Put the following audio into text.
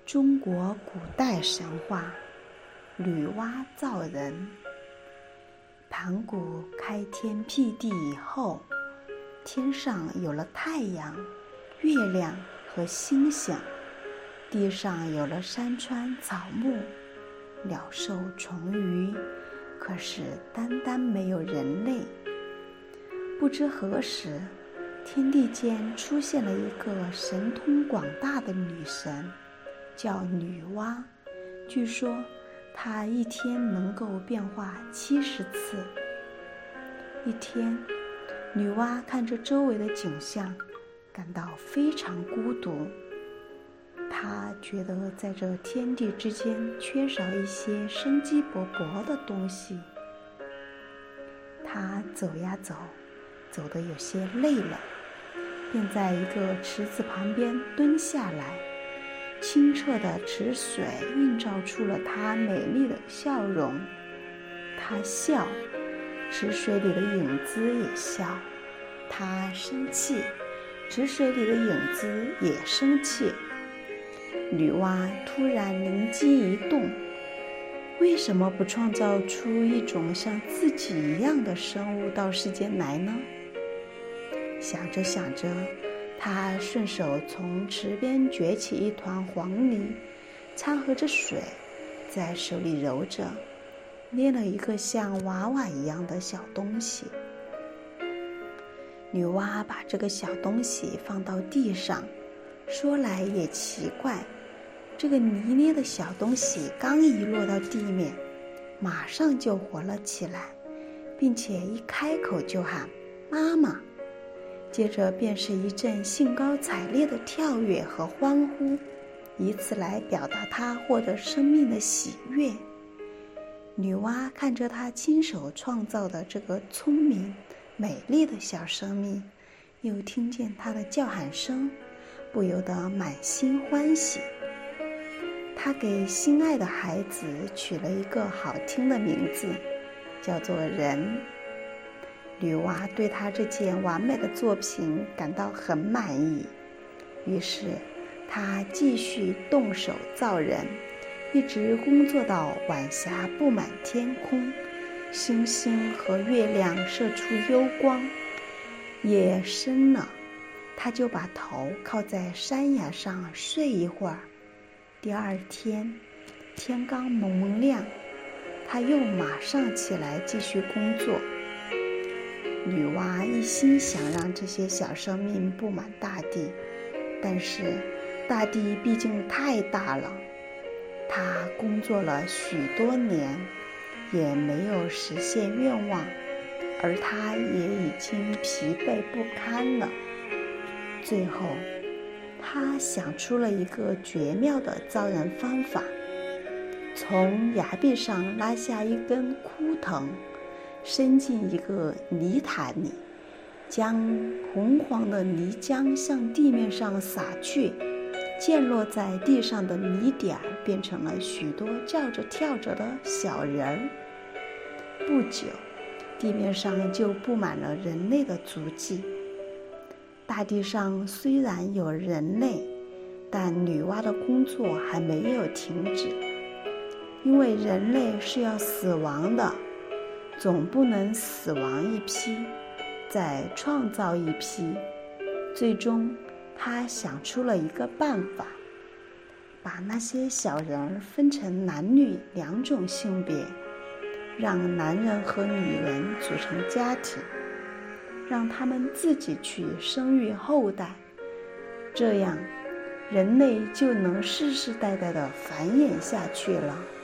中国古代神话，女娲造人。盘古开天辟地以后，天上有了太阳、月亮和星星，地上有了山川草木、鸟兽虫鱼，可是单单没有人类。不知何时，天地间出现了一个神通广大的女神，叫女娲。据说她一天能够变化70次。一天，女娲看着周围的景象，感到非常孤独。她觉得在这天地之间缺少一些生机勃勃的东西。她走呀走，走得有些累了，便在一个池子旁边蹲下来。清澈的池水映照出了她美丽的笑容。她笑，池水里的影子也笑；她生气，池水里的影子也生气。女娲突然灵机一动，为什么不创造出一种像自己一样的生物到世间来呢？想着想着，她顺手从池边掘起一团黄泥，掺和着水，在手里揉着，捏了一个像娃娃一样的小东西。女娲把这个小东西放到地上，说来也奇怪，这个泥捏的小东西刚一落到地面，马上就活了起来，并且一开口就喊妈妈。接着便是一阵兴高采烈的跳跃和欢呼，以此来表达她获得生命的喜悦。女娲看着她亲手创造的这个聪明美丽的小生命，又听见她的叫喊声，不由得满心欢喜。她给心爱的孩子取了一个好听的名字，叫做人。女娲对她这件完美的作品感到很满意，于是她继续动手造人，一直工作到晚霞布满天空，星星和月亮射出幽光。夜深了，她就把头靠在山崖上睡一会儿。第二天，天刚蒙蒙亮，她又马上起来继续工作。女娲一心想让这些小生命布满大地，但是大地毕竟太大了，她工作了许多年，也没有实现愿望，而她也已经疲惫不堪了。最后，她想出了一个绝妙的造人方法，从崖壁上拉下一根枯藤，伸进一个泥潭里，将红黄的泥浆向地面上洒去，溅落在地上的泥点变成了许多叫着跳着的小人儿。不久，地面上就布满了人类的足迹。大地上虽然有人类，但女娲的工作还没有停止，因为人类是要死亡的，总不能死亡一批，再创造一批。最终，他想出了一个办法，把那些小人分成男女2种性别，让男人和女人组成家庭，让他们自己去生育后代，这样人类就能世世代代地繁衍下去了。